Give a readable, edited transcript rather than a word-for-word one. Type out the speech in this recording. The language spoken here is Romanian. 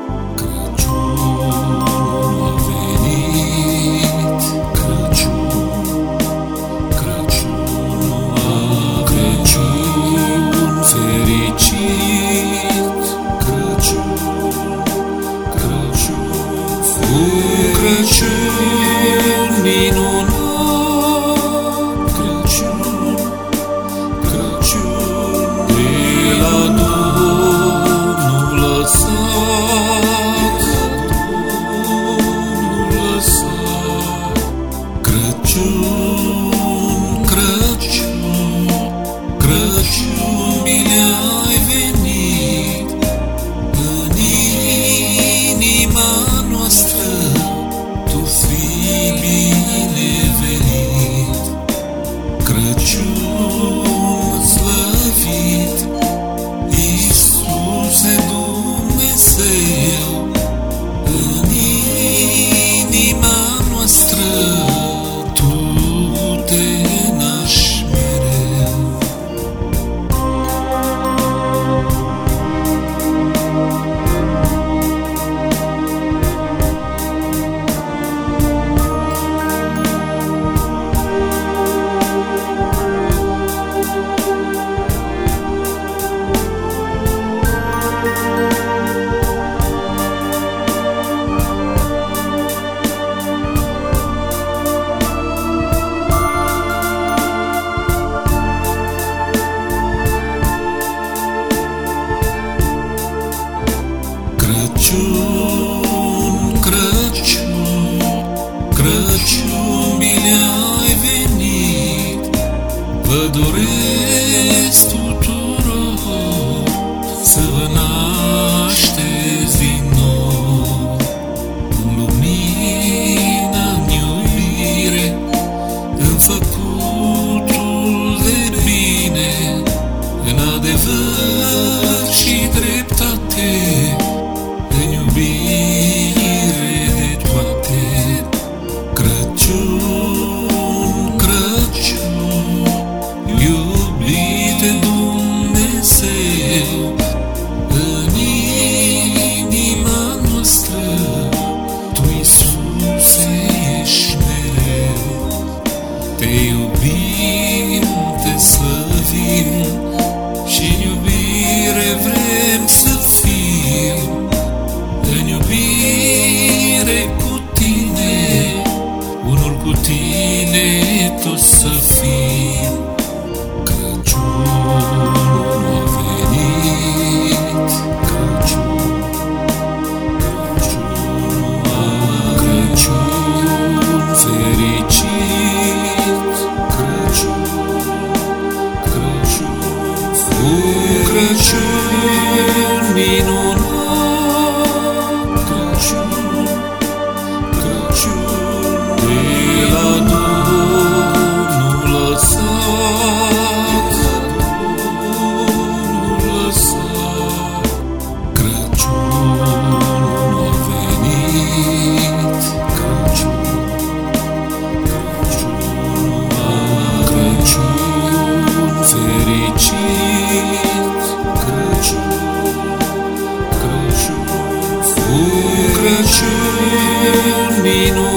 Crăciun minunat, Crăciun, Crăciun de la Domnul lăsat, Crăciun, Crăciun, Crăciun, bine ai venit în inima noastră. Tu fii binevenit, Crăciun slăvit, Iisuse Dumnezeu, în inima noastră Tu te naști mereu. Crăciun, Crăciun, Crăciun, bine ai venit. Vă doresc tuturor să vă nașteți din nou în lumină, în iubire, în făcutul de bine, în adevăr și dreptate, în iubire de toate. Crăciun, Crăciun, iubite Dumnezeu, în inima noastră Tu, Iisuse, ești mereu. Te iubim, te slăvim și-n iubire vrem să fim. În iubire cu Tine, unul cu Tine toți să fim. Crăciunul a venit, Crăciun, Crăciun fericit, Crăciun, Crăciun, Crăciun minunat, Crăciun, Crăciun de la Domnul lăsat, Crăciunul a venit, Crăciun, Crăciun fericit, Crăciun, Crăciun minunat.